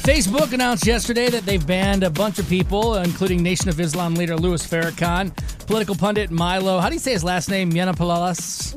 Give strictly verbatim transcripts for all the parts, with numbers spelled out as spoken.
Facebook announced yesterday that they've banned a bunch of people, including Nation of Islam leader Louis Farrakhan, political pundit Milo. How do you say his last name? Yiannopoulos?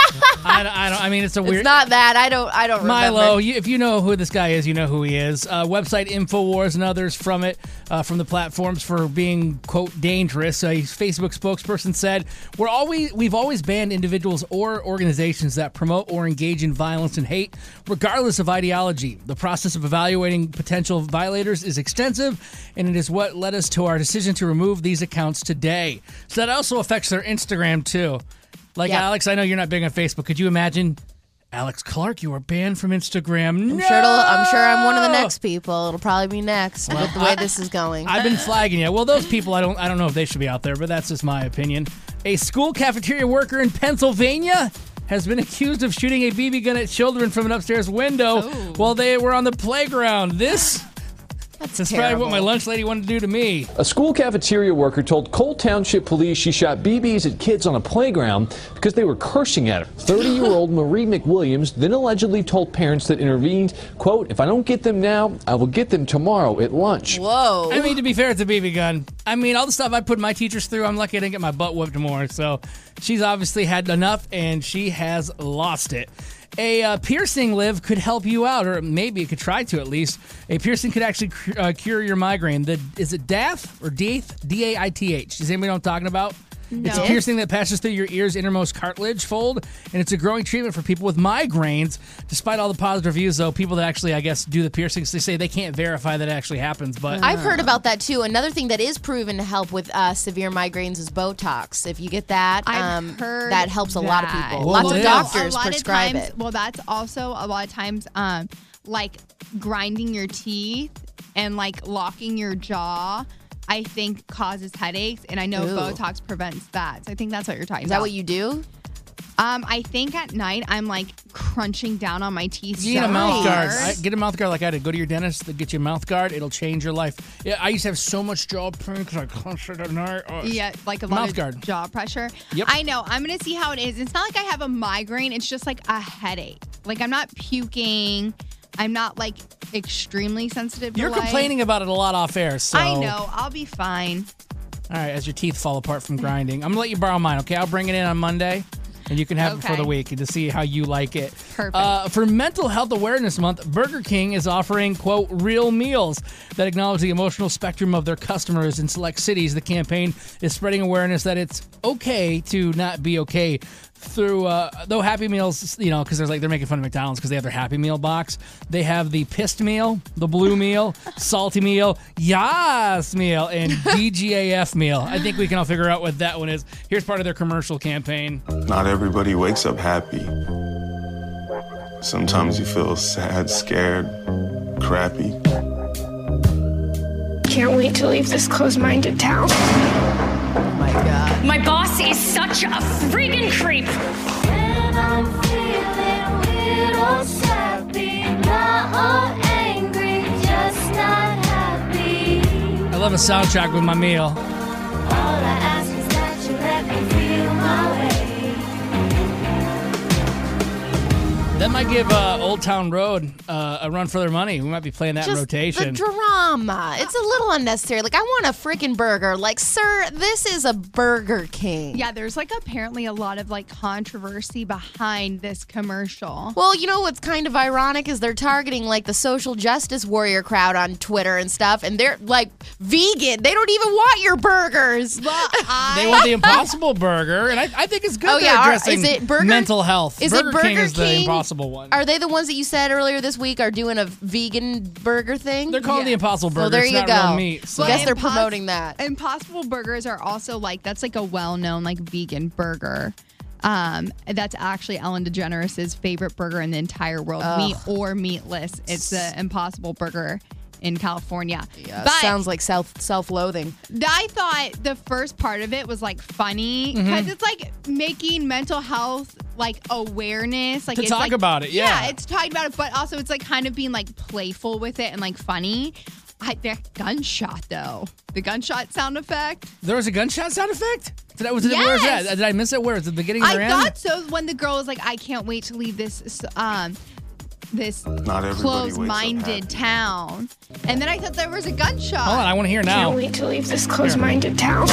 I, don't- I don't. I mean, it's a weird. It's not that. I don't. I don't Milo, remember. you, if you know who this guy is, you know who he is. Uh, website InfoWars and others from it, uh, from the platforms for being quote dangerous. A Facebook spokesperson said, "We're always we've always banned individuals or organizations that promote or engage in violence and hate, regardless of ideology. The process of evaluating potential violators is extensive, and it is what led us to our decision to remove these accounts today." So that also affects their Instagram too. Like, Yeah. Alex, I know you're not big on Facebook. Could you imagine, Alex Clark, you are banned from Instagram? I'm no! sure. It'll, I'm sure I'm one of the next people. It'll probably be next with the way I- this is going. I've been flagging you. Well, those people, I don't, I don't know if they should be out there, but that's just my opinion. A school cafeteria worker in Pennsylvania has been accused of shooting a B B gun at children from an upstairs window while they were on the playground. This. That's That's probably what my terrible. lunch lady wanted to do to me. A school cafeteria worker told Cole Township Police she shot B Bs at kids on a playground because they were cursing at her. thirty-year-old Marie McWilliams then allegedly told parents that intervened, quote, "If I don't get them now, I will get them tomorrow at lunch." Whoa. I mean, to be fair, it's a B B gun. I mean, all the stuff I put my teachers through, I'm lucky I didn't get my butt whooped more. So she's obviously had enough, and she has lost it. A uh, piercing, Liv, could help you out, or maybe it could try to at least. A piercing could actually cu- uh, cure your migraine. The, is it D A I T H or D A I T H? D A I T H. Does anybody know what I'm talking about? It's a No. piercing that passes through your ear's innermost cartilage fold, and it's a growing treatment for people with migraines. Despite all the positive reviews, though, people that actually, I guess, do the piercings, they say they can't verify that it actually happens. But I've heard about that too. Another thing that is proven to help with uh, severe migraines is Botox. If you get that, I've um, heard that helps a lot of that. people. Well, Lots well, of yeah. doctors a lot prescribe of times, it. Well, that's also a lot of times um, like grinding your teeth and like locking your jaw. I think causes headaches, and I know Ooh. Botox prevents that. So I think that's what you're talking Is about. that what you do? Um, I think at night I'm like crunching down on my teeth. you need a so mouth guard. hard. I, get a mouth guard like I did. Go to your dentist, they get you a mouth guard. It'll change your life. Yeah, I used to have so much jaw pain because I clenched it at night. Oh, Yeah, like a lot Mouth of guard. jaw pressure. Yep. I know. I'm gonna see how it is. It's not like I have a migraine. It's just like a headache. Like I'm not puking. I'm not like extremely sensitive to You're light. complaining about it a lot off air. So I know. I'll be fine. All right, as your teeth fall apart from grinding, I'm gonna let you borrow mine. Okay, I'll bring it in on Monday, and you can have it for Okay. the week and to see how you like it. Perfect. Uh, for Mental Health Awareness Month, Burger King is offering, quote, real meals that acknowledge the emotional spectrum of their customers in select cities. The campaign is spreading awareness that it's okay to not be okay. Through uh, though Happy Meals, you know, because there's like they're making fun of McDonald's because they have their Happy Meal box. They have the pissed meal, the blue meal, salty meal, yas meal, and D G A F meal. I think we can all figure out what that one is. Here's part of their commercial campaign. Not everybody wakes up happy. Sometimes you feel sad, scared, crappy. Can't wait to leave this closed-minded town. Oh my God. My boss is such a freaking creep. When I'm feeling weird or sappy, not all angry, just not happy. I love a soundtrack with my meal. All I ask is that you let me feel my way. That might give uh, Old Town Road uh, a run for their money. We might be playing that in Just rotation. the drama. It's a little unnecessary. Like, I want a freaking burger. Like, sir, this is a Burger King. Yeah, there's like apparently a lot of like controversy behind this commercial. Well, you know what's kind of ironic is they're targeting like the social justice warrior crowd on Twitter and stuff, and they're like vegan. They don't even want your burgers. Well, I They want the Impossible Burger, and I, I think it's good Oh, they're yeah. Are- addressing is it Burger- mental health. is it Burger King Burger is the King? Impossible one. Are they the ones that you said earlier this week are doing a vegan burger thing? They're calling Yeah. the Impossible Burger. Well, there it's you not go. real meat. So. I guess they're Impos- promoting that. Impossible Burgers are also like that's like a well-known like vegan burger. Um, that's actually Ellen DeGeneres' favorite burger in the entire world, Ugh. meat or meatless. It's the Impossible Burger in California. Yeah, but sounds like self self-loathing. I thought the first part of it was like funny because it's like making mental health like awareness, like To it's talk like, about it, yeah. it's talking about it, but also it's like kind of being like playful with it and like funny. I, that gunshot though, the gunshot sound effect. There was a gunshot sound effect? Did I, was it, Where was Yes. that? Did I miss it? Where? Was it the beginning or I end? thought so when the girl was like, I can't wait to leave this um this Not everybody wakes up closed-minded happy. town. And then I thought there was a gunshot. Hold on, I want to hear now. Can't wait to leave this closed-minded town.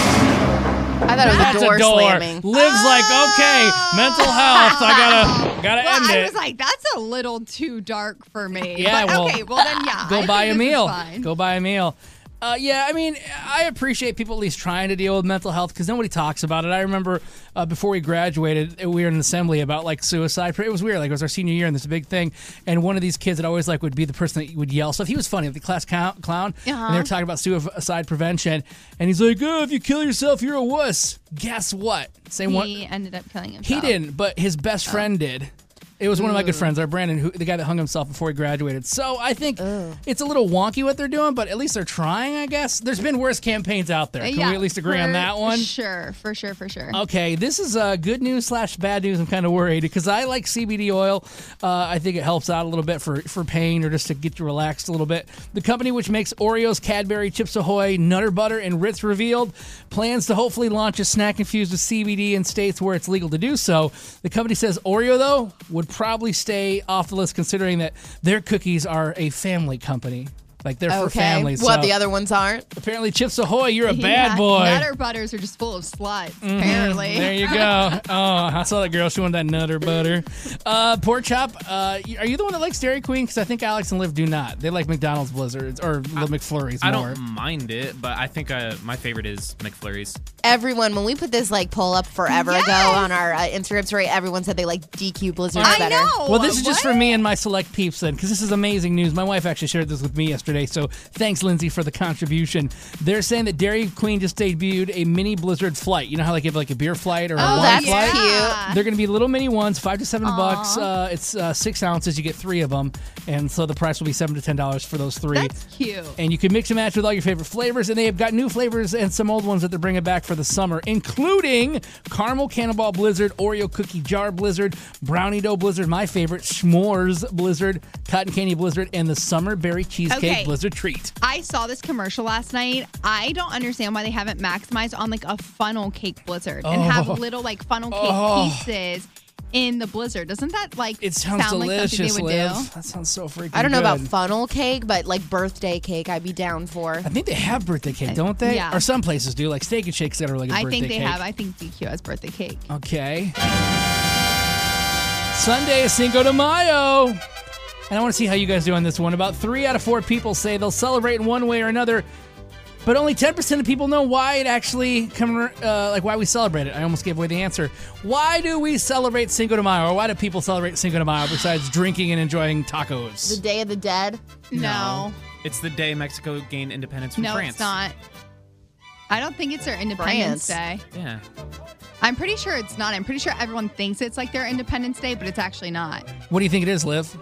I thought it was That's a door, a door. slamming. Liv's like, okay, mental health. I gotta, gotta Well, end I it. was like, that's a little too dark for me. Yeah, but, well, okay, well then, yeah. Go I buy a think this is meal. fine. Go buy a meal. Uh, yeah, I mean, I appreciate people at least trying to deal with mental health because nobody talks about it. I remember uh, before we graduated, we were in an assembly about like suicide. It was weird. Like it was our senior year, and this big thing. And one of these kids that always like would be the person that would yell stuff. He was funny, the class clown, clown Uh-huh. and they were talking about suicide prevention. And he's like, "Oh, if you kill yourself, you're a wuss." Guess what? Same one. He ended up killing He himself. didn't, but his best friend did. It was one of my good friends, our Brandon, who, the guy that hung himself before he graduated. So I think it's a little wonky what they're doing, but at least they're trying, I guess. There's been worse campaigns out there. Can yeah, we at least agree for on that one? Sure, for sure, for sure. Okay, this is uh, good news slash bad news. I'm kind of worried because I like C B D oil. Uh, I think it helps out a little bit for, for pain or just to get you relaxed a little bit. The company which makes Oreos, Cadbury, Chips Ahoy, Nutter Butter, and Ritz revealed plans to hopefully launch a snack infused with C B D in states where it's legal to do so. The company says Oreo, though, would probably stay off the list considering that their cookies are a family company. Like they're for Okay. families. What, so the other ones aren't? apparently, Chips Ahoy, you're a bad Yeah, boy. Nutter butters are just full of sluts, apparently. There you go. Oh, I saw that girl. She wanted that Nutter Butter. Uh, Pork Chop, uh, are you the one that likes Dairy Queen? Because I think Alex and Liv do not. They like McDonald's Blizzards or Little McFlurries I more. don't mind it, but I think uh, my favorite is McFlurries. Everyone, when we put this like poll up forever Yes! ago on our uh, Instagram story, everyone said they like D Q Blizzards I better. know. Well, this is just What? for me and my select peeps then, because this is amazing news. My wife actually shared this with me yesterday, so thanks, Lindsay, for the contribution. They're saying that Dairy Queen just debuted a mini Blizzard flight. You know how like you have like a beer flight or a Oh, wine that's flight? cute. They're going to be little mini ones, five to seven bucks. Uh, it's uh, six ounces. You get three of them, and so the price will be seven to ten dollars for those three. That's cute. And you can mix and match with all your favorite flavors, and they have got new flavors and some old ones that they're bringing back for the summer, including Caramel Cannonball Blizzard, Oreo Cookie Jar Blizzard, Brownie Dough Blizzard, my favorite, S'mores Blizzard, Cotton Candy Blizzard, and the Summer Berry Cheesecake Okay. Blizzard Treat. I saw this commercial last night. I don't understand why they haven't maximized on like a funnel cake blizzard and have Oh. little like funnel cake Oh. pieces in the blizzard. Doesn't that like It sounds sound delicious, like something they would Liv. do? That sounds so freaking I don't know about good. funnel cake, but like birthday cake, I'd be down for. I think they have birthday cake, don't they? Yeah. Or some places do. Like Steak and Shake's got a really good I birthday think they cake. have. I think D Q has birthday cake. Okay. Sunday is Cinco de Mayo. And I want to see how you guys do on this one. About three out of four people say they'll celebrate in one way or another, but only ten percent of people know why it actually come, uh, like why we celebrate it. I almost gave away the answer. Why do we celebrate Cinco de Mayo, or why do people celebrate Cinco de Mayo besides drinking and enjoying tacos? The Day of the Dead. No, It's the day Mexico gained independence from no, France. it's not. I don't think it's their Independence France. Day. Yeah. I'm pretty sure it's not. I'm pretty sure everyone thinks it's like their Independence Day, but it's actually not. What do you think it is, Liv?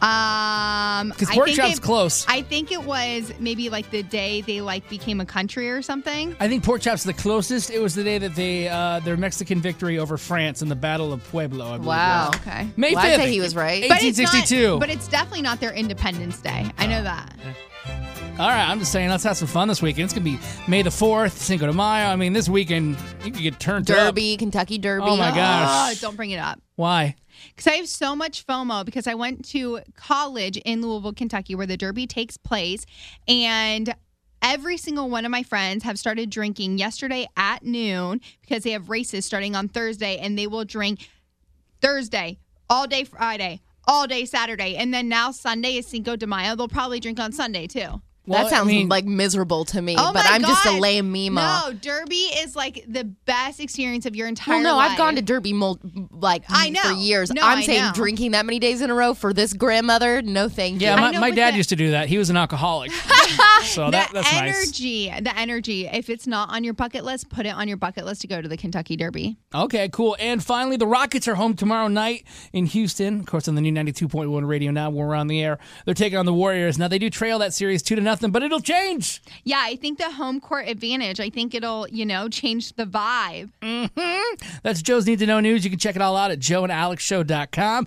Um, Because I Pork think Chop's it- close. I think it was maybe like the day they like became a country or something. I think Pork Chop's the closest. It was the day that they uh, their Mexican victory over France in the Battle of Pueblo. I believe Wow. it was. Okay. May Well, fifth. I'd say he was right. But eighteen it's not- sixty-two. But it's definitely not their Independence Day. I know that. All right, I'm just saying, let's have some fun this weekend. It's going to be May the fourth, Cinco de Mayo. I mean, this weekend, you could get turned Derby, up. Kentucky Derby. Oh, my Oh, gosh. don't bring it up. Why? Because I have so much FOMO because I went to college in Louisville, Kentucky, where the Derby takes place. And every single one of my friends have started drinking yesterday at noon because they have races starting on Thursday, and they will drink Thursday, all day Friday, all day Saturday. And then now Sunday is Cinco de Mayo. They'll probably drink on Sunday, too. Well, That sounds I mean- like miserable to me, Oh but my I'm just a God. lame Mima. No, Derby is like the best experience of your entire Well, no, life. I've gone to Derby mul- like I know. for years. No, I'm I saying know. drinking that many days in a row for this grandmother, no thank Yeah, you. my, know, my but dad the- used to do that. He was an alcoholic. so the that, that's nice. energy, the energy. If it's not on your bucket list, put it on your bucket list to go to the Kentucky Derby. Okay, cool. And finally, the Rockets are home tomorrow night in Houston. Of course, on the new ninety-two point one radio now. We're on the air. They're taking on the Warriors. Now, they do trail that series two to nothing, but it'll change. Yeah, I think the home court advantage, I think it'll, you know, change the vibe. That's Joe's Need to Know News. You can check it all out at joe and alex show dot com.